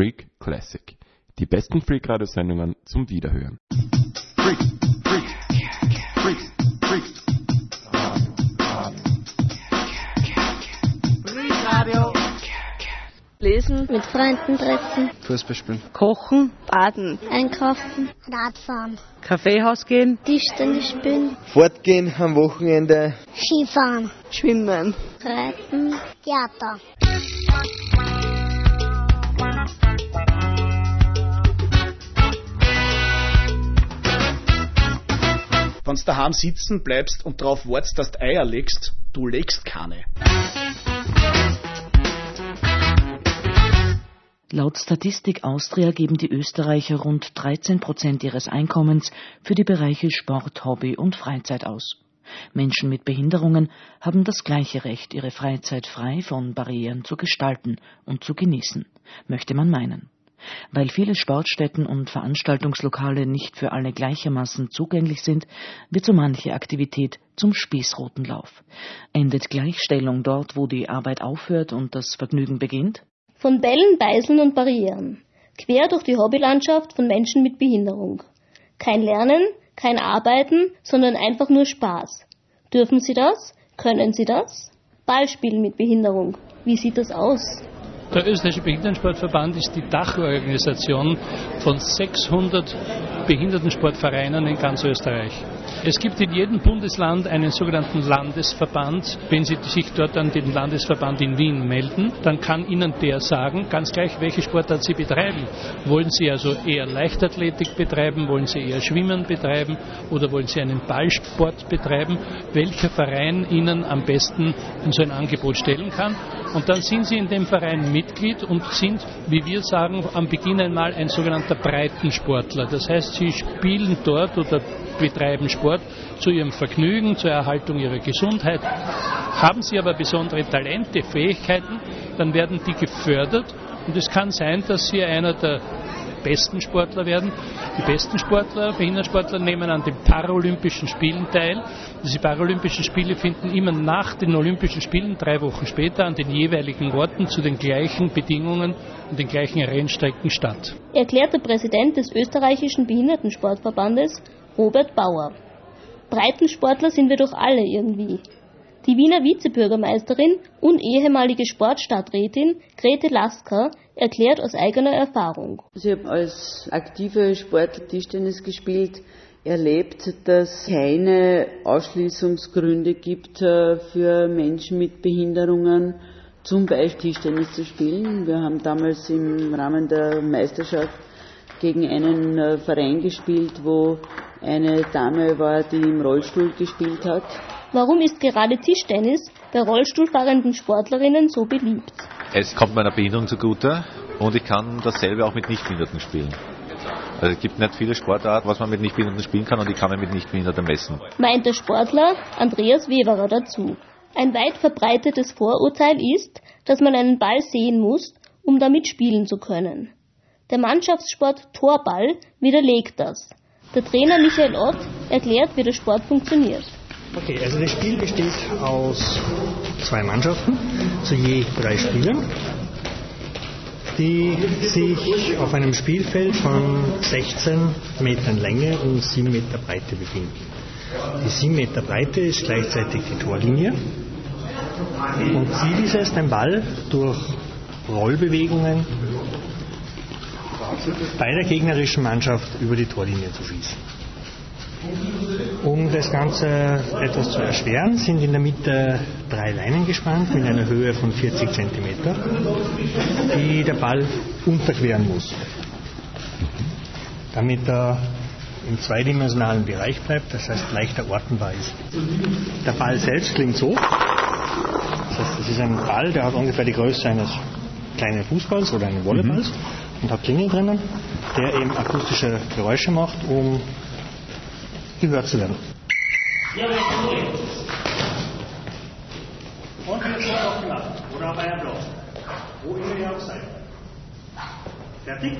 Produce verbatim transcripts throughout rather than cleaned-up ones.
Freak Classic. Die besten Freak-Radio-Sendungen zum Wiederhören. Freak, Freak, Freak, Freak. Freak-Radio. Lesen, mit Freunden treffen, Fußball spielen, kochen, baden, einkaufen, Radfahren, Kaffeehaus gehen, Tischtennis spielen, fortgehen am Wochenende, Skifahren, schwimmen, reiten, Theater. Wenn du daheim sitzen bleibst und darauf wartest, dass du Eier legst, du legst keine. Laut Statistik Austria geben die Österreicher rund dreizehn Prozent ihres Einkommens für die Bereiche Sport, Hobby und Freizeit aus. Menschen mit Behinderungen haben das gleiche Recht, ihre Freizeit frei von Barrieren zu gestalten und zu genießen, möchte man meinen. Weil viele Sportstätten und Veranstaltungslokale nicht für alle gleichermaßen zugänglich sind, wird so manche Aktivität zum Spießrutenlauf. Endet Gleichstellung dort, wo die Arbeit aufhört und das Vergnügen beginnt? Von Bällen, Beiseln und Barrieren. Quer durch die Hobbylandschaft von Menschen mit Behinderung. Kein Lernen, kein Arbeiten, sondern einfach nur Spaß. Dürfen Sie das? Können Sie das? Ballspielen mit Behinderung. Wie sieht das aus? Der Österreichische Behindertensportverband ist die Dachorganisation von sechshundert Behindertensportvereinen in ganz Österreich. Es gibt in jedem Bundesland einen sogenannten Landesverband. Wenn Sie sich dort an den Landesverband in Wien melden, dann kann Ihnen der sagen, ganz gleich, welche Sportart Sie betreiben. Wollen Sie also eher Leichtathletik betreiben, wollen Sie eher Schwimmen betreiben oder wollen Sie einen Ballsport betreiben, welcher Verein Ihnen am besten so ein Angebot stellen kann. Und dann sind Sie in dem Verein Mitglied und sind, wie wir sagen, am Beginn einmal ein sogenannter Breitensportler. Das heißt, Sie spielen dort oder betreiben Sport zu Ihrem Vergnügen, zur Erhaltung Ihrer Gesundheit. Haben Sie aber besondere Talente, Fähigkeiten, dann werden die gefördert und es kann sein, dass Sie einer der besten Sportler werden. Die besten Sportler, Behindertensportler nehmen an den Paralympischen Spielen teil. Diese Paralympischen Spiele finden immer nach den Olympischen Spielen, drei Wochen später, an den jeweiligen Orten zu den gleichen Bedingungen und den gleichen Rennstrecken statt. Erklärt der Präsident des Österreichischen Behindertensportverbandes, Robert Bauer. Breitensportler sind wir doch alle irgendwie. Die Wiener Vizebürgermeisterin und ehemalige Sportstadträtin Grete Lasker erklärt aus eigener Erfahrung. Ich habe als aktive Sportler Tischtennis gespielt, erlebt, dass es keine Ausschließungsgründe gibt für Menschen mit Behinderungen, zum Beispiel Tischtennis zu spielen. Wir haben damals im Rahmen der Meisterschaft gegen einen Verein gespielt, wo eine Dame war, die im Rollstuhl gespielt hat. Warum ist gerade Tischtennis bei rollstuhlfahrenden Sportlerinnen so beliebt? Es kommt meiner Behinderung zugute und ich kann dasselbe auch mit Nichtbehinderten spielen. Also es gibt nicht viele Sportarten, was man mit Nichtbehinderten spielen kann und ich kann mich mit Nichtbehinderten messen. Meint der Sportler Andreas Weverer dazu. Ein weit verbreitetes Vorurteil ist, dass man einen Ball sehen muss, um damit spielen zu können. Der Mannschaftssport Torball widerlegt das. Der Trainer Michael Ott erklärt, wie der Sport funktioniert. Okay, also das Spiel besteht aus zwei Mannschaften, zu je drei Spielern, die sich auf einem Spielfeld von sechzehn Metern Länge und sieben Meter Breite befinden. Die sieben Meter Breite ist gleichzeitig die Torlinie und Ziel ist es, den Ball durch Rollbewegungen bei der gegnerischen Mannschaft über die Torlinie zu schießen. Um das Ganze etwas zu erschweren, sind in der Mitte drei Leinen gespannt mit einer Höhe von vierzig Zentimeter, die der Ball unterqueren muss, damit er im zweidimensionalen Bereich bleibt, das heißt leichter ortenbar ist. Der Ball selbst klingt so, das heißt, das ist ein Ball, der hat ungefähr die Größe eines kleinen Fußballs oder eines Volleyballs mhm. und hat Klingeln drinnen, der eben akustische Geräusche macht, um gehört zu werden. Und jetzt wird auch gemacht. Oder auf einen Block. Wo immer ihr auch seid. Fertig?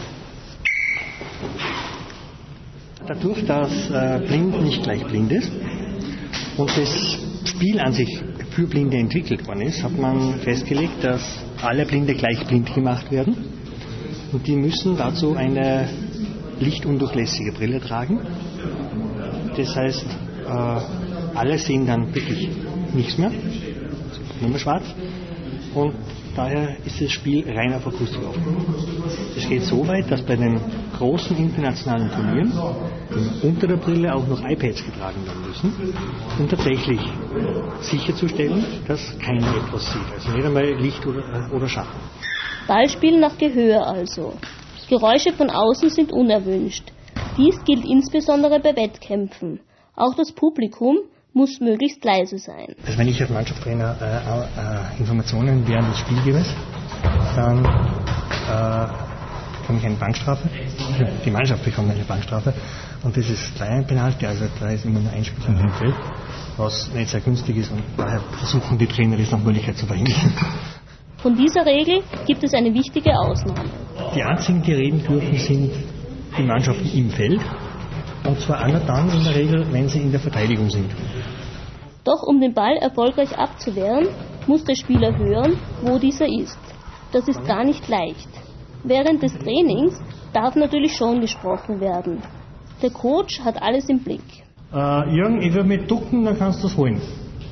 Dadurch, dass äh, blind nicht gleich blind ist und das Spiel an sich für Blinde entwickelt worden ist, hat man festgelegt, dass alle Blinde gleich blind gemacht werden Und die müssen dazu eine lichtundurchlässige Brille tragen. Das heißt, äh, alle sehen dann wirklich nichts mehr, nur mehr schwarz. Und daher ist das Spiel rein auf Akustik aufgebaut. Es geht so weit, dass bei den großen internationalen Turnieren unter der Brille auch noch iPads getragen werden müssen, um tatsächlich sicherzustellen, dass keiner etwas sieht. Also nicht einmal Licht oder, oder Schatten. Ballspielen nach Gehör also. Geräusche von außen sind unerwünscht. Dies gilt insbesondere bei Wettkämpfen. Auch das Publikum muss möglichst leise sein. Also wenn ich als Mannschaftstrainer äh, äh, Informationen während des Spielgebens, dann äh, bekomme ich eine Bankstrafe. Die Mannschaft bekommt eine Bankstrafe. Und das ist kleiner Penalty, also da ist immer nur ein Spieler im Feld, was nicht sehr günstig ist und daher versuchen die Trainer das nach Möglichkeit zu verhindern. Von dieser Regel gibt es eine wichtige Ausnahme. Die einzigen, die reden dürfen, sind die Mannschaften im Feld. Und zwar auch dann in der Regel, wenn sie in der Verteidigung sind. Doch um den Ball erfolgreich abzuwehren, muss der Spieler hören, wo dieser ist. Das ist gar nicht leicht. Während des Trainings darf natürlich schon gesprochen werden. Der Coach hat alles im Blick. Äh, Jürgen, ich will mit ducken, dann kannst du es holen.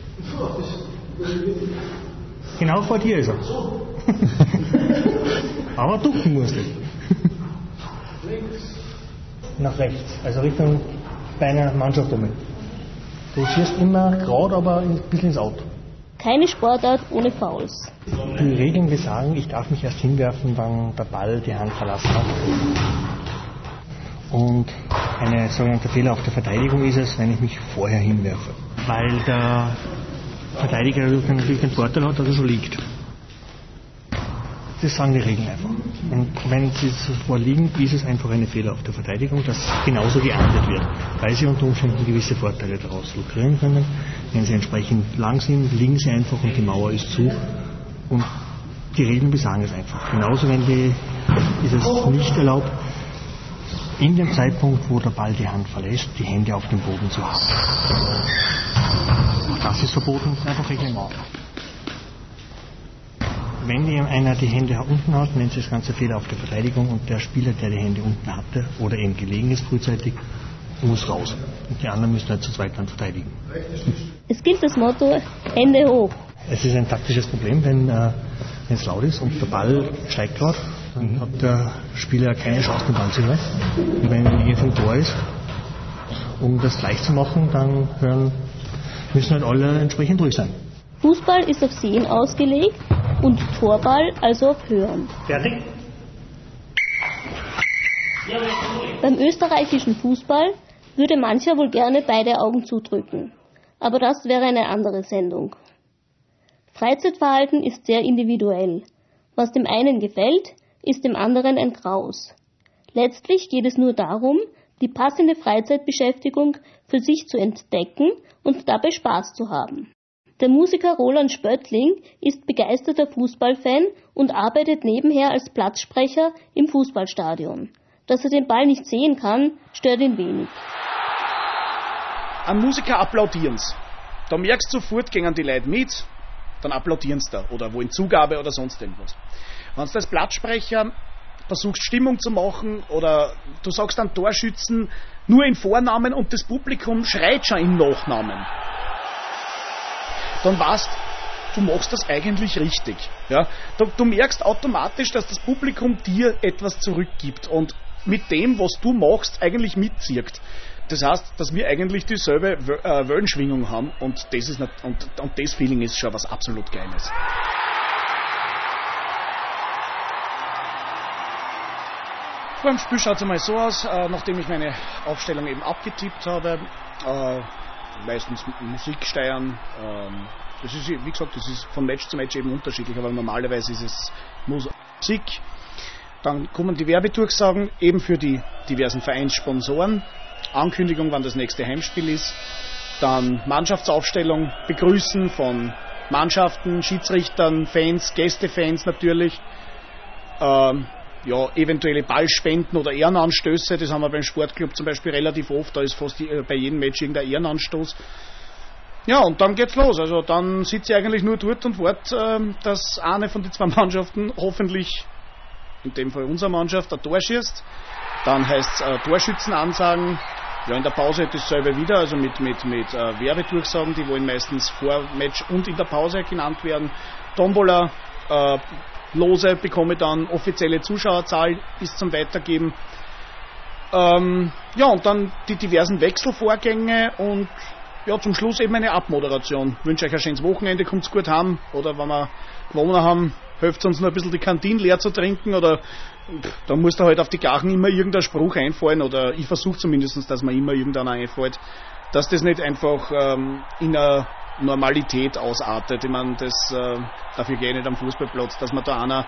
Genau vor dir ist er. Aber ducken musst du. Nach rechts, also Richtung deiner Mannschaft um. Du schießt immer gerade, aber ein bisschen ins Auto. Keine Sportart ohne Fouls. Die Regeln besagen, ich darf mich erst hinwerfen, wenn der Ball die Hand verlassen hat. Und eine sogenannte Fehler auf der Verteidigung ist es, wenn ich mich vorher hinwerfe. Weil der Verteidiger natürlich den Vorteil hat, dass er schon liegt. Das sagen die Regeln einfach. Und wenn sie so vorliegen, ist es einfach eine Fehler auf der Verteidigung, dass genauso geahndet wird, weil sie unter Umständen gewisse Vorteile daraus lukrieren können. Wenn sie entsprechend lang sind, liegen sie einfach und die Mauer ist zu. Und die Regeln besagen es einfach. Genauso wenn die, ist es nicht erlaubt, in dem Zeitpunkt, wo der Ball die Hand verlässt, die Hände auf dem Boden zu haben. Auch das ist verboten, das ist einfach reglementiert. Wenn einer die Hände unten hat, nennt sich das ganze Fehler auf der Verteidigung und der Spieler, der die Hände unten hatte oder eben gelegen ist frühzeitig, muss raus. Und die anderen müssen halt zu zweit dann verteidigen. Es gilt das Motto, Hände hoch. Es ist ein taktisches Problem, wenn äh, es laut ist und der Ball steigt gerade, dann hat der Spieler keine Chance, den Ball zu hören. Und wenn er in jedem Tor ist, um das gleich zu machen, dann hören, müssen halt alle entsprechend ruhig sein. Fußball ist auf Sehen ausgelegt und Torball also auf Hören. Fertig? Beim österreichischen Fußball würde mancher wohl gerne beide Augen zudrücken. Aber das wäre eine andere Sendung. Freizeitverhalten ist sehr individuell. Was dem einen gefällt, ist dem anderen ein Graus. Letztlich geht es nur darum, die passende Freizeitbeschäftigung für sich zu entdecken und dabei Spaß zu haben. Der Musiker Roland Spöttling ist begeisterter Fußballfan und arbeitet nebenher als Platzsprecher im Fußballstadion. Dass er den Ball nicht sehen kann, stört ihn wenig. Ein Musiker applaudieren. Da merkst du sofort, gehen die Leute mit, dann applaudieren sie da oder wollen Zugabe oder sonst irgendwas. Wenn du als Platzsprecher versuchst Stimmung zu machen oder du sagst einen Torschützen nur in Vornamen und das Publikum schreit schon im Nachnamen, dann weißt du, machst das eigentlich richtig. Ja? Du, du merkst automatisch, dass das Publikum dir etwas zurückgibt und mit dem, was du machst, eigentlich mitzieht. Das heißt, dass wir eigentlich dieselbe äh, Wellenschwingung haben und das, ist nicht, und, und das Feeling ist schon was absolut Geiles. Vor dem Spiel schaut es einmal so aus, äh, nachdem ich meine Aufstellung eben abgetippt habe, äh, meistens mit Musik steuern. Ähm, das ist, wie gesagt, das ist von Match zu Match eben unterschiedlich, aber normalerweise ist es Musik. Dann kommen die Werbedurchsagen eben für die diversen Vereinssponsoren. Ankündigung, wann das nächste Heimspiel ist. Dann Mannschaftsaufstellung, Begrüßen von Mannschaften, Schiedsrichtern, Fans, Gästefans natürlich. Ähm, ja, eventuelle Ballspenden oder Ehrenanstöße, das haben wir beim Sportclub zum Beispiel relativ oft, da ist fast die, bei jedem Match irgendein Ehrenanstoß. Ja, und dann geht's los. Also dann sitze ich eigentlich nur dort und warte, dass eine von den zwei Mannschaften hoffentlich in dem Fall unserer Mannschaft, ein Tor schießt, dann heißt es äh, Torschützen ansagen. Ja, in der Pause dasselbe wieder, also mit, mit, mit äh, Werbedurchsagen, die wollen meistens vor Match und in der Pause genannt werden. Tombola, äh, Lose bekomme dann, offizielle Zuschauerzahl bis zum Weitergeben. Ähm, ja, und dann die diversen Wechselvorgänge und ja, zum Schluss eben eine Abmoderation. Ich wünsche euch ein schönes Wochenende, kommt's gut heim, oder wenn wir gewonnen haben, hilft uns noch ein bisschen die Kantine leer zu trinken, oder da muss da halt auf die Gachen immer irgendein Spruch einfallen, oder ich versuche zumindest, dass mir immer irgendeiner einfällt, dass das nicht einfach ähm, in einer Normalität ausartet. Ich meine, das, äh, dafür gehe ich nicht am Fußballplatz, dass man da einer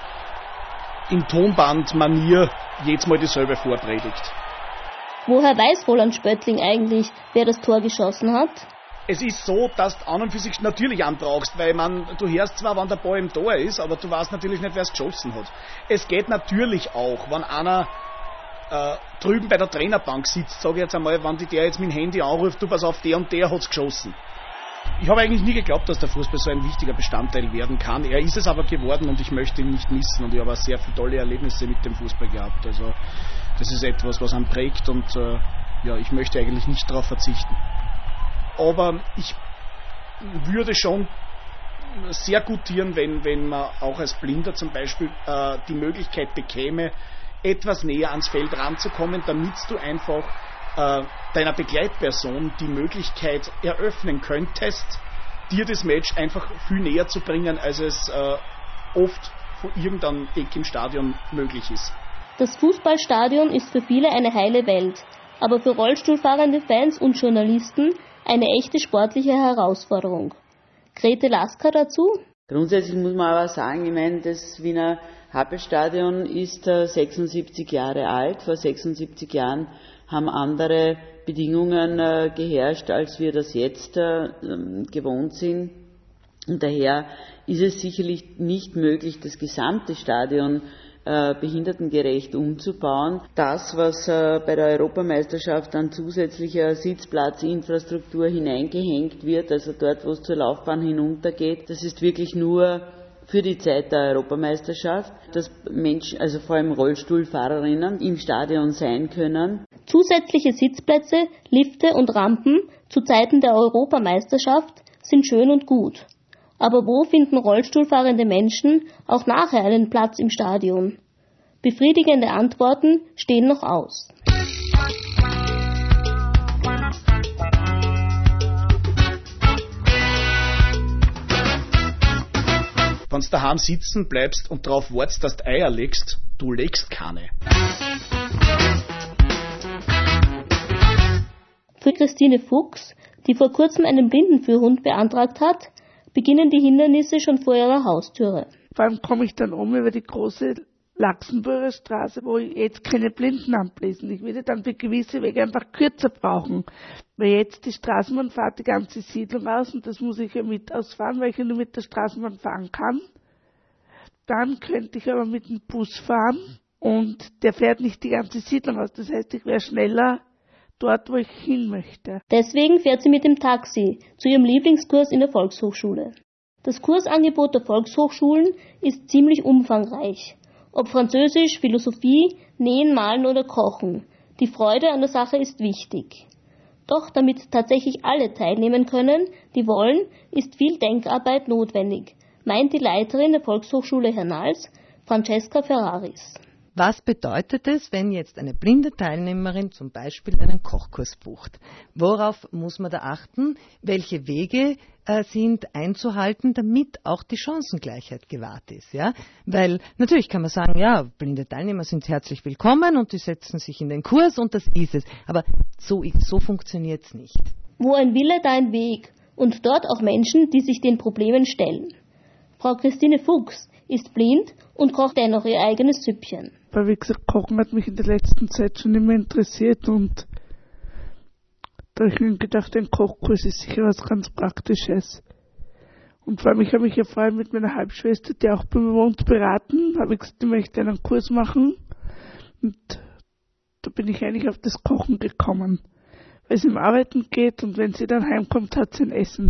in Tonbandmanier jedes Mal dieselbe vorpredigt. Woher weiß Roland Spöttling eigentlich, wer das Tor geschossen hat? Es ist so, dass du an und für sich natürlich anbrauchst, weil man, du hörst zwar, wann der Ball im Tor ist, aber du weißt natürlich nicht, wer es geschossen hat. Es geht natürlich auch, wenn einer äh, drüben bei der Trainerbank sitzt, sage ich jetzt einmal, wenn die der jetzt mit dem Handy anruft, du pass auf, der und der hat's geschossen. Ich habe eigentlich nie geglaubt, dass der Fußball so ein wichtiger Bestandteil werden kann. Er ist es aber geworden und ich möchte ihn nicht missen. Und ich habe auch sehr viele tolle Erlebnisse mit dem Fußball gehabt. Also das ist etwas, was einen prägt und äh, ja, ich möchte eigentlich nicht darauf verzichten. Aber ich würde schon sehr gutieren, wenn, wenn man auch als Blinder zum Beispiel äh, die Möglichkeit bekäme, etwas näher ans Feld ranzukommen, damit du einfach äh, deiner Begleitperson die Möglichkeit eröffnen könntest, dir das Match einfach viel näher zu bringen, als es äh, oft von irgendeinem Eck im Stadion möglich ist. Das Fußballstadion ist für viele eine heile Welt, aber für rollstuhlfahrende Fans und Journalisten eine echte sportliche Herausforderung. Grete Lasker dazu? Grundsätzlich muss man aber sagen, ich meine, das Wiener Happelstadion ist äh, sechsundsiebzig Jahre alt. Vor sechsundsiebzig Jahren haben andere Bedingungen äh, geherrscht, als wir das jetzt äh, gewohnt sind. Und daher ist es sicherlich nicht möglich, das gesamte Stadion äh, behindertengerecht umzubauen. Das, was äh, bei der Europameisterschaft an zusätzlicher Sitzplatzinfrastruktur hineingehängt wird, also dort, wo es zur Laufbahn hinuntergeht, das ist wirklich nur für die Zeit der Europameisterschaft, dass Menschen, also vor allem Rollstuhlfahrerinnen, im Stadion sein können. Zusätzliche Sitzplätze, Lifte und Rampen zu Zeiten der Europameisterschaft sind schön und gut. Aber wo finden rollstuhlfahrende Menschen auch nachher einen Platz im Stadion? Befriedigende Antworten stehen noch aus. Wenn du daheim sitzen bleibst und darauf wartest, dass du Eier legst, du legst keine. Für Christine Fuchs, die vor kurzem einen Blindenführhund beantragt hat, beginnen die Hindernisse schon vor ihrer Haustüre. Vor allem komme ich dann um über die große Laxenburger Straße, wo ich jetzt keine Blinden ablesen. Ich würde dann für gewisse Wege einfach kürzer brauchen, weil jetzt die Straßenbahn fährt die ganze Siedlung aus und das muss ich ja mit ausfahren, weil ich ja nur mit der Straßenbahn fahren kann. Dann könnte ich aber mit dem Bus fahren und der fährt nicht die ganze Siedlung aus. Das heißt, ich wäre schneller dort, wo ich hin möchte. Deswegen fährt sie mit dem Taxi zu ihrem Lieblingskurs in der Volkshochschule. Das Kursangebot der Volkshochschulen ist ziemlich umfangreich. Ob Französisch, Philosophie, Nähen, Malen oder Kochen. Die Freude an der Sache ist wichtig. Doch damit tatsächlich alle teilnehmen können, die wollen, ist viel Denkarbeit notwendig, meint die Leiterin der Volkshochschule Hernals, Francesca Ferraris. Was bedeutet es, wenn jetzt eine blinde Teilnehmerin zum Beispiel einen Kochkurs bucht? Worauf muss man da achten? Welche Wege äh, sind einzuhalten, damit auch die Chancengleichheit gewahrt ist? Ja? Weil natürlich kann man sagen, ja, blinde Teilnehmer sind herzlich willkommen und die setzen sich in den Kurs und das ist es. Aber so, so funktioniert es nicht. Wo ein Wille, da ein Weg. Und dort auch Menschen, die sich den Problemen stellen. Frau Christine Fuchs ist blind und kocht dennoch ihr eigenes Süppchen. Weil, wie gesagt, Kochen hat mich in der letzten Zeit schon immer interessiert und da habe ich mir gedacht, ein Kochkurs ist sicher was ganz Praktisches. Und vor allem, ich habe mich ja vorher mit meiner Halbschwester, die auch bei mir wohnt, beraten, habe ich gesagt, ich möchte einen Kurs machen und da bin ich eigentlich auf das Kochen gekommen, weil es im Arbeiten geht und wenn sie dann heimkommt, hat sie ein Essen.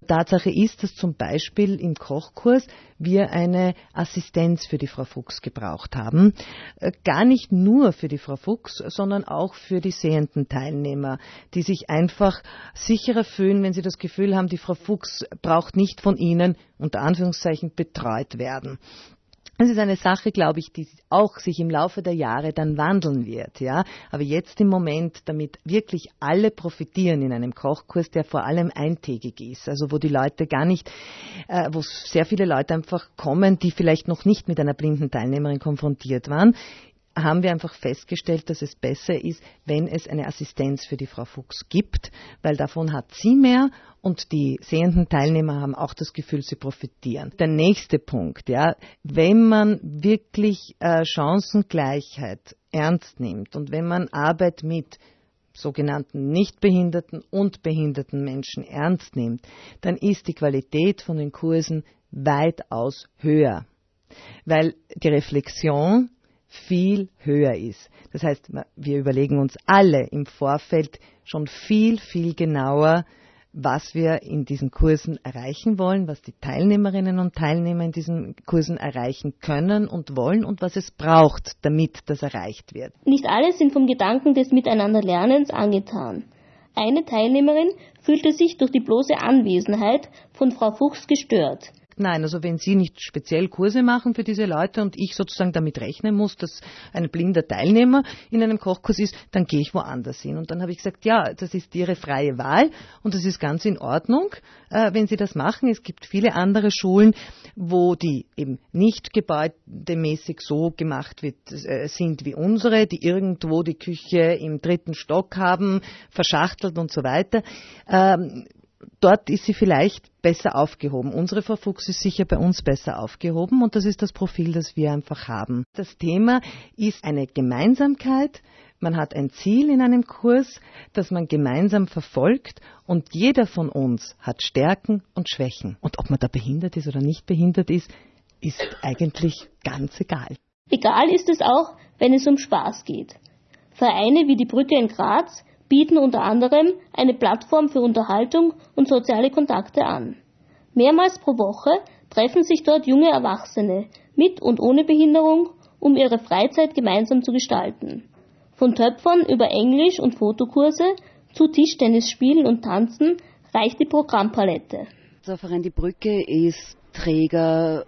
Tatsache ist, dass zum Beispiel im Kochkurs wir eine Assistenz für die Frau Fuchs gebraucht haben. Gar nicht nur für die Frau Fuchs, sondern auch für die sehenden Teilnehmer, die sich einfach sicherer fühlen, wenn sie das Gefühl haben, die Frau Fuchs braucht nicht von ihnen, unter Anführungszeichen, betreut werden. Das ist eine Sache, glaube ich, die auch sich im Laufe der Jahre dann wandeln wird, ja. Aber jetzt im Moment, damit wirklich alle profitieren in einem Kochkurs, der vor allem eintägig ist, also wo die Leute gar nicht, äh, wo sehr viele Leute einfach kommen, die vielleicht noch nicht mit einer blinden Teilnehmerin konfrontiert waren, haben wir einfach festgestellt, dass es besser ist, wenn es eine Assistenz für die Frau Fuchs gibt, weil davon hat sie mehr und die sehenden Teilnehmer haben auch das Gefühl, sie profitieren. Der nächste Punkt, ja, wenn man wirklich äh, Chancengleichheit ernst nimmt und wenn man Arbeit mit sogenannten nichtbehinderten und behinderten Menschen ernst nimmt, dann ist die Qualität von den Kursen weitaus höher, weil die Reflexion viel höher ist. Das heißt, wir überlegen uns alle im Vorfeld schon viel, viel genauer, was wir in diesen Kursen erreichen wollen, was die Teilnehmerinnen und Teilnehmer in diesen Kursen erreichen können und wollen und was es braucht, damit das erreicht wird. Nicht alle sind vom Gedanken des Miteinanderlernens angetan. Eine Teilnehmerin fühlte sich durch die bloße Anwesenheit von Frau Fuchs gestört. Nein, also wenn Sie nicht speziell Kurse machen für diese Leute und ich sozusagen damit rechnen muss, dass ein blinder Teilnehmer in einem Kochkurs ist, dann gehe ich woanders hin. Und dann habe ich gesagt, ja, das ist Ihre freie Wahl und das ist ganz in Ordnung, äh, wenn Sie das machen. Es gibt viele andere Schulen, wo die eben nicht gebäudemäßig so gemacht wird, äh, sind wie unsere, die irgendwo die Küche im dritten Stock haben, verschachtelt und so weiter. Ähm, Dort ist sie vielleicht besser aufgehoben. Unsere Frau Fuchs ist sicher bei uns besser aufgehoben und das ist das Profil, das wir einfach haben. Das Thema ist eine Gemeinsamkeit. Man hat ein Ziel in einem Kurs, das man gemeinsam verfolgt und jeder von uns hat Stärken und Schwächen. Und ob man da behindert ist oder nicht behindert ist, ist eigentlich ganz egal. Egal ist es auch, wenn es um Spaß geht. Vereine wie die Brücke in Graz bieten unter anderem eine Plattform für Unterhaltung und soziale Kontakte an. Mehrmals pro Woche treffen sich dort junge Erwachsene mit und ohne Behinderung, um ihre Freizeit gemeinsam zu gestalten. Von Töpfern über Englisch- und Fotokurse zu Tischtennisspielen und Tanzen reicht die Programmpalette. Der Verein Die Brücke ist Träger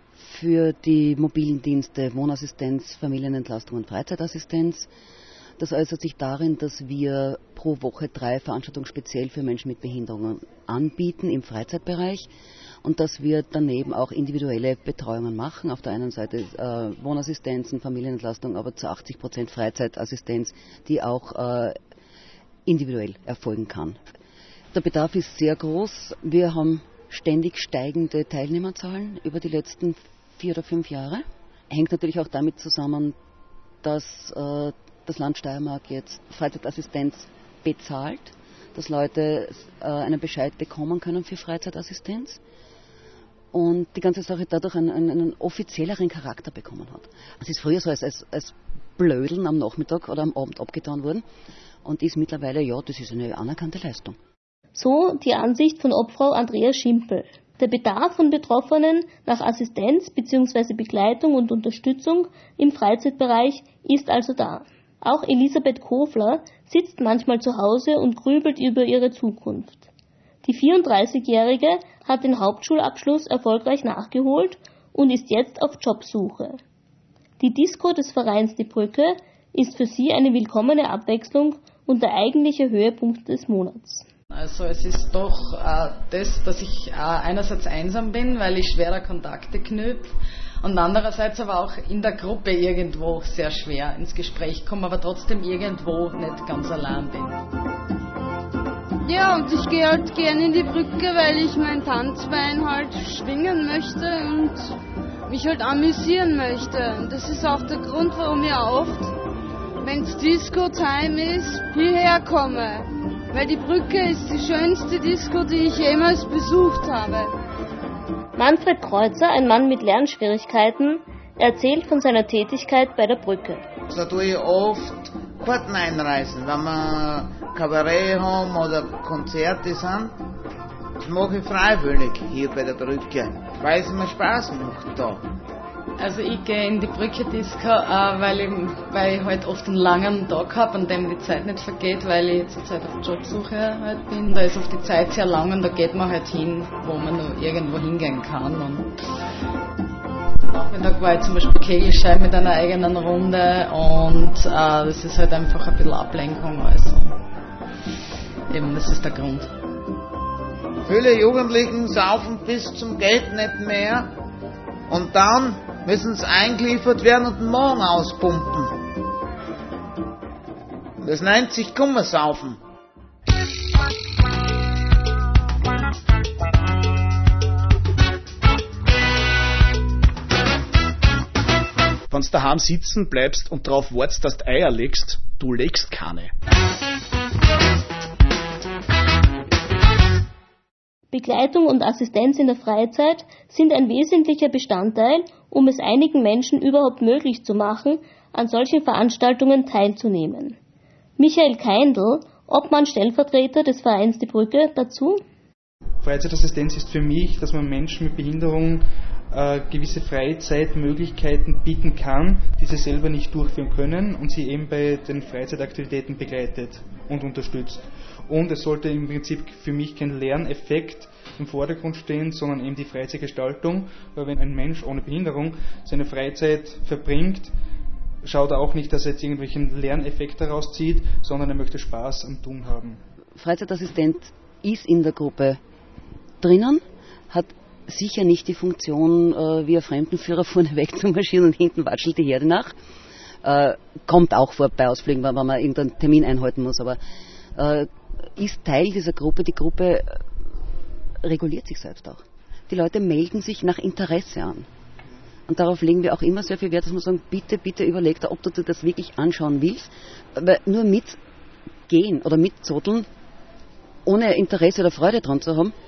für die mobilen Dienste Wohnassistenz, Familienentlastung und Freizeitassistenz. Das äußert sich darin, dass wir pro Woche drei Veranstaltungen speziell für Menschen mit Behinderungen anbieten im Freizeitbereich und dass wir daneben auch individuelle Betreuungen machen. Auf der einen Seite äh, Wohnassistenzen, Familienentlastung, aber zu achtzig Prozent Freizeitassistenz, die auch äh, individuell erfolgen kann. Der Bedarf ist sehr groß. Wir haben ständig steigende Teilnehmerzahlen über die letzten vier oder fünf Jahre. Hängt natürlich auch damit zusammen, dass äh, das Land Steiermark jetzt Freizeitassistenz bezahlt, dass Leute äh, einen Bescheid bekommen können für Freizeitassistenz und die ganze Sache dadurch einen, einen, einen offizielleren Charakter bekommen hat. Es ist früher so als, als, als Blödeln am Nachmittag oder am Abend abgetan worden und ist mittlerweile, ja, das ist eine anerkannte Leistung. So die Ansicht von Obfrau Andrea Schimpel. Der Bedarf von Betroffenen nach Assistenz bzw. Begleitung und Unterstützung im Freizeitbereich ist also da. Auch Elisabeth Kofler sitzt manchmal zu Hause und grübelt über ihre Zukunft. Die vierunddreißigjährige hat den Hauptschulabschluss erfolgreich nachgeholt und ist jetzt auf Jobsuche. Die Disco des Vereins Die Brücke ist für sie eine willkommene Abwechslung und der eigentliche Höhepunkt des Monats. Also es ist doch äh, das, dass ich äh, einerseits einsam bin, weil ich schwerer Kontakte knüpfe und andererseits aber auch in der Gruppe irgendwo sehr schwer ins Gespräch komme, aber trotzdem irgendwo nicht ganz allein bin. Ja, und ich gehe halt gerne in die Brücke, weil ich mein Tanzbein halt schwingen möchte und mich halt amüsieren möchte. Und das ist auch der Grund, warum ich oft, wenn es Disco-Time ist, hierher komme. Weil die Brücke ist die schönste Disco, die ich jemals besucht habe. Manfred Kreuzer, ein Mann mit Lernschwierigkeiten, erzählt von seiner Tätigkeit bei der Brücke. Da tue ich oft Karten einreißen, wenn wir Kabarett haben oder Konzerte sind. mache ich freiwillig hier bei der Brücke, weil es mir Spaß macht da. Also ich gehe in die Brücke-Disco, äh, weil, ich, weil ich halt oft einen langen Tag habe, an dem die Zeit nicht vergeht, weil ich zurzeit auf Jobsuche halt bin. Da ist oft die Zeit sehr lang und da geht man halt hin, wo man nur irgendwo hingehen kann. Und Nachmittag war ich zum Beispiel Kegelschei mit einer eigenen Runde und äh, das ist halt einfach ein bisschen Ablenkung. Also eben, das ist der Grund. Viele Jugendlichen saufen bis zum Geht nicht mehr und dann müssen sie eingeliefert werden und den Magen auspumpen. Das nennt sich Kummersaufen. Wenn du daheim sitzen bleibst und darauf wartest, dass du Eier legst, du legst keine. Begleitung und Assistenz in der Freizeit sind ein wesentlicher Bestandteil, um es einigen Menschen überhaupt möglich zu machen, an solchen Veranstaltungen teilzunehmen. Michael Keindl, Obmann Stellvertreter des Vereins Die Brücke, dazu: Freizeitassistenz ist für mich, dass man Menschen mit Behinderung äh, gewisse Freizeitmöglichkeiten bieten kann, die sie selber nicht durchführen können und sie eben bei den Freizeitaktivitäten begleitet und unterstützt. Und es sollte im Prinzip für mich kein Lerneffekt im Vordergrund stehen, sondern eben die Freizeitgestaltung, weil wenn ein Mensch ohne Behinderung seine Freizeit verbringt, schaut er auch nicht, dass er jetzt irgendwelchen Lerneffekt daraus zieht, sondern er möchte Spaß am Tun haben. Freizeitassistent ist in der Gruppe drinnen, hat sicher nicht die Funktion, äh, wie ein Fremdenführer vorne weg zu marschieren und hinten watschelt die Herde nach. Äh, kommt auch vor bei Ausflügen, wenn man irgendeinen Termin einhalten muss, aber äh, ist Teil dieser Gruppe. Die Gruppe reguliert sich selbst auch. Die Leute melden sich nach Interesse an. Und darauf legen wir auch immer sehr viel Wert, dass wir sagen, bitte, bitte überleg dir, ob du dir das wirklich anschauen willst. Weil nur mitgehen oder mitzoteln, ohne Interesse oder Freude dran zu haben,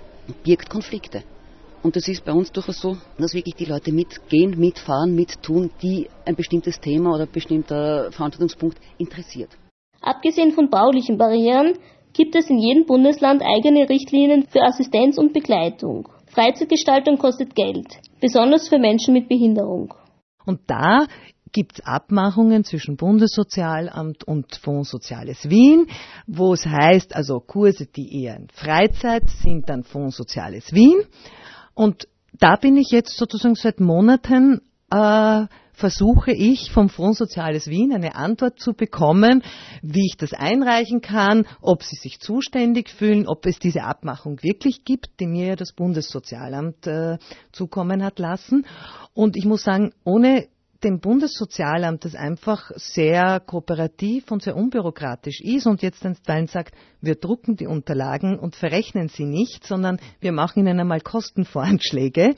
birgt Konflikte. Und das ist bei uns durchaus so, dass wirklich die Leute mitgehen, mitfahren, mittun, die ein bestimmtes Thema oder ein bestimmter Verantwortungspunkt interessiert. Abgesehen von baulichen Barrieren gibt es in jedem Bundesland eigene Richtlinien für Assistenz und Begleitung. Freizeitgestaltung kostet Geld, besonders für Menschen mit Behinderung. Und da gibt es Abmachungen zwischen Bundessozialamt und Fonds Soziales Wien, wo es heißt, also Kurse, die eher in Freizeit sind, dann Fonds Soziales Wien. Und da bin ich jetzt sozusagen seit Monaten äh, versuche ich vom Fonds Soziales Wien eine Antwort zu bekommen, wie ich das einreichen kann, ob sie sich zuständig fühlen, ob es diese Abmachung wirklich gibt, die mir ja das Bundessozialamt äh, zukommen hat lassen. Und ich muss sagen, ohne dem Bundessozialamt, das einfach sehr kooperativ und sehr unbürokratisch ist und jetzt einstweilen sagt, wir drucken die Unterlagen und verrechnen sie nicht, sondern wir machen ihnen einmal Kostenvoranschläge,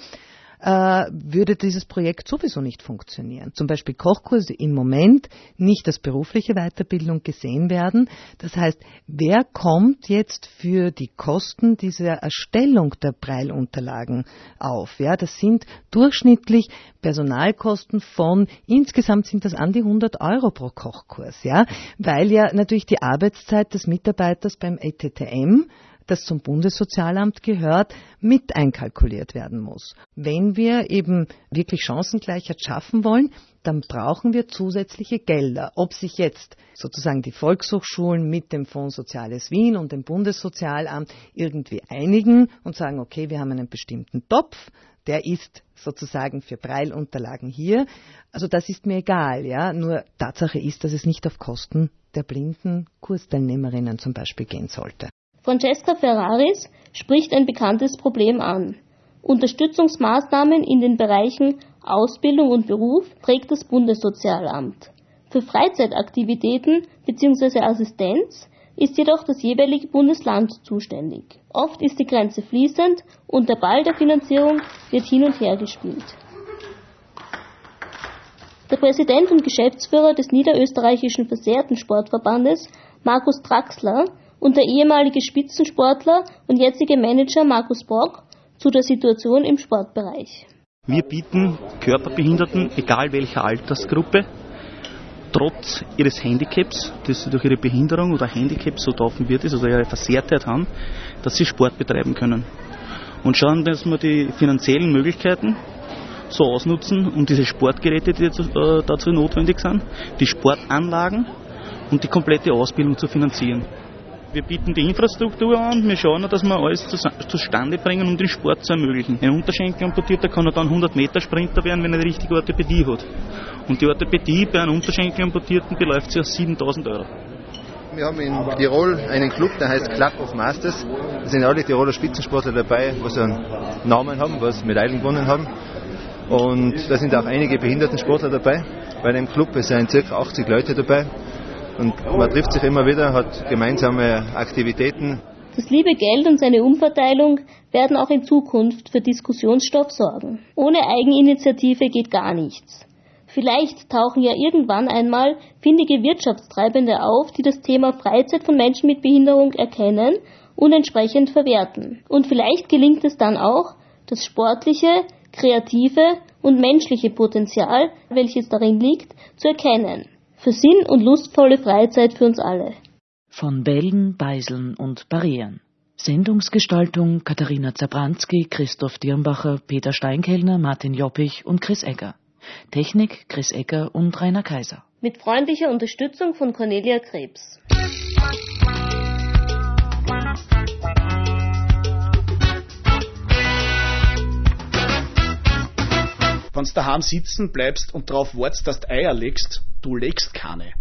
äh, würde dieses Projekt sowieso nicht funktionieren. Zum Beispiel Kochkurse im Moment nicht als berufliche Weiterbildung gesehen werden. Das heißt, wer kommt jetzt für die Kosten dieser Erstellung der Breilunterlagen auf? Ja, das sind durchschnittlich Personalkosten von, insgesamt sind das an die hundert Euro pro Kochkurs, ja, weil ja natürlich die Arbeitszeit des Mitarbeiters beim E T T M, das zum Bundessozialamt gehört, mit einkalkuliert werden muss. Wenn wir eben wirklich Chancengleichheit schaffen wollen, dann brauchen wir zusätzliche Gelder. Ob sich jetzt sozusagen die Volkshochschulen mit dem Fonds Soziales Wien und dem Bundessozialamt irgendwie einigen und sagen, okay, wir haben einen bestimmten Topf, der ist sozusagen für Breilunterlagen hier. Also das ist mir egal, ja. Nur Tatsache ist, dass es nicht auf Kosten der blinden Kursteilnehmerinnen zum Beispiel gehen sollte. Francesca Ferraris spricht ein bekanntes Problem an. Unterstützungsmaßnahmen in den Bereichen Ausbildung und Beruf trägt das Bundessozialamt. Für Freizeitaktivitäten bzw. Assistenz ist jedoch das jeweilige Bundesland zuständig. Oft ist die Grenze fließend und der Ball der Finanzierung wird hin und her gespielt. Der Präsident und Geschäftsführer des Niederösterreichischen Versehrten-Sportverbandes, Markus Draxler, und der ehemalige Spitzensportler und jetzige Manager Markus Bock zu der Situation im Sportbereich. Wir bieten Körperbehinderten, egal welcher Altersgruppe, trotz ihres Handicaps, das sie durch ihre Behinderung oder Handicap, so taufen wird es, also ihre Versehrtheit haben, dass sie Sport betreiben können. Und schauen, dass wir die finanziellen Möglichkeiten so ausnutzen, um diese Sportgeräte, die dazu notwendig sind, die Sportanlagen und die komplette Ausbildung zu finanzieren. Wir bieten die Infrastruktur an, wir schauen, dass wir alles zustande bringen, um den Sport zu ermöglichen. Ein Unterschenkelamputierter kann dann hundert Meter Sprinter werden, wenn er die richtige Orthopädie hat. Und die Orthopädie bei einem Unterschenkelamputierten beläuft sich auf siebentausend Euro. Wir haben in Tirol einen Club, der heißt Club of Masters. Da sind alle Tiroler Spitzensportler dabei, was einen Namen haben, was Medaillen gewonnen haben. Und da sind auch einige Behindertensportler dabei. Bei dem Club sind ca. achtzig Leute dabei. Und man trifft sich immer wieder, hat gemeinsame Aktivitäten. Das liebe Geld und seine Umverteilung werden auch in Zukunft für Diskussionsstoff sorgen. Ohne Eigeninitiative geht gar nichts. Vielleicht tauchen ja irgendwann einmal findige Wirtschaftstreibende auf, die das Thema Freizeit von Menschen mit Behinderung erkennen und entsprechend verwerten. Und vielleicht gelingt es dann auch, das sportliche, kreative und menschliche Potenzial, welches darin liegt, zu erkennen. Für Sinn und lustvolle Freizeit für uns alle. Von Bällen, Beiseln und Barrieren. Sendungsgestaltung Katharina Zabranski, Christoph Dirnbacher, Peter Steinkellner, Martin Joppich und Chris Egger. Technik Chris Egger und Rainer Kaiser. Mit freundlicher Unterstützung von Cornelia Krebs. Wenn du daheim sitzen bleibst und drauf wartest, dass du Eier legst, du legst keine.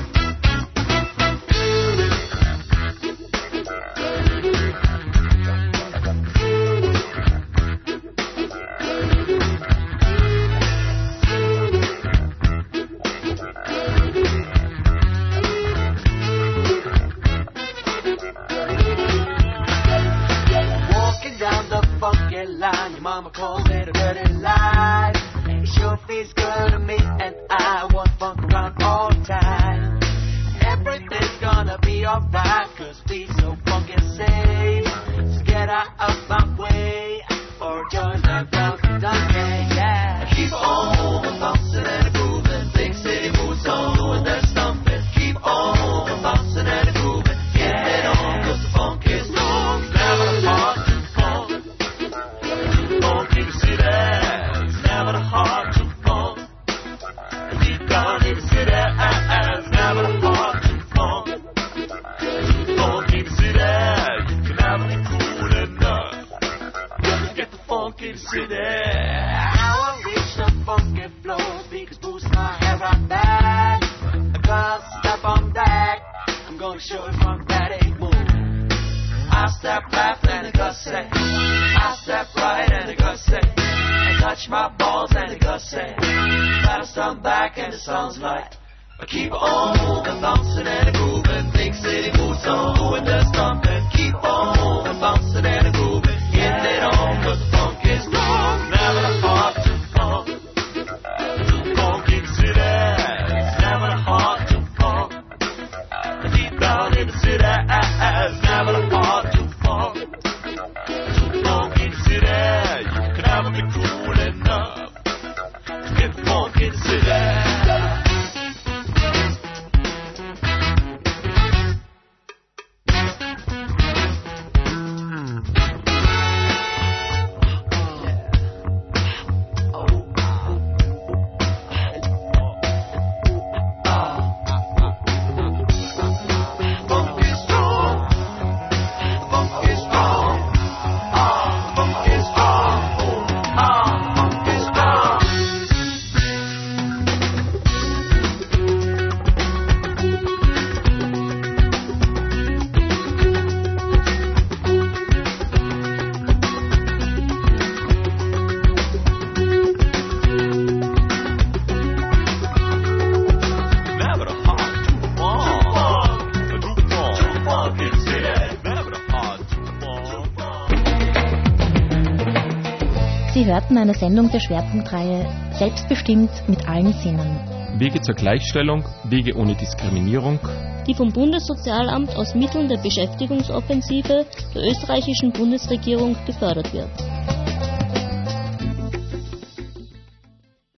Walking down the funky line, your mama called it a dirty lie. Sure feels good to me, and I want funk around all the time. Everything's gonna be alright, cause we so funky same. So get out of my way, or join the funky donkey, yeah. Keep on bouncing and grooving, big city moves on, doing their stumping. Keep on bouncing and grooving, get it on, cause the funk is strong. Never hard to funk, funky to see that. It's never hard. City. Now I reach the funky floor, speakers boost my hair right back. A girl step on back, I'm gonna show you from that ain't move. I step left and the girl say, I step right and the girl say, I touch my balls and the girl say, gotta stand back and the sounds like, I keep on moving, bouncing and grooving, big city moves on, doing the stomping. Keep on moving, bouncing and grooving, getting it on, cause the funk is wrong. Never hard to funk, to funk in the city. It's never hard to funk, deep down in the city. It's never hard to funk, to funk in the city. You can never be cool enough to get the funk in the city. Sie hörten eine Sendung der Schwerpunktreihe Selbstbestimmt mit allen Sinnen. Wege zur Gleichstellung, Wege ohne Diskriminierung, die vom Bundessozialamt aus Mitteln der Beschäftigungsoffensive der österreichischen Bundesregierung gefördert wird.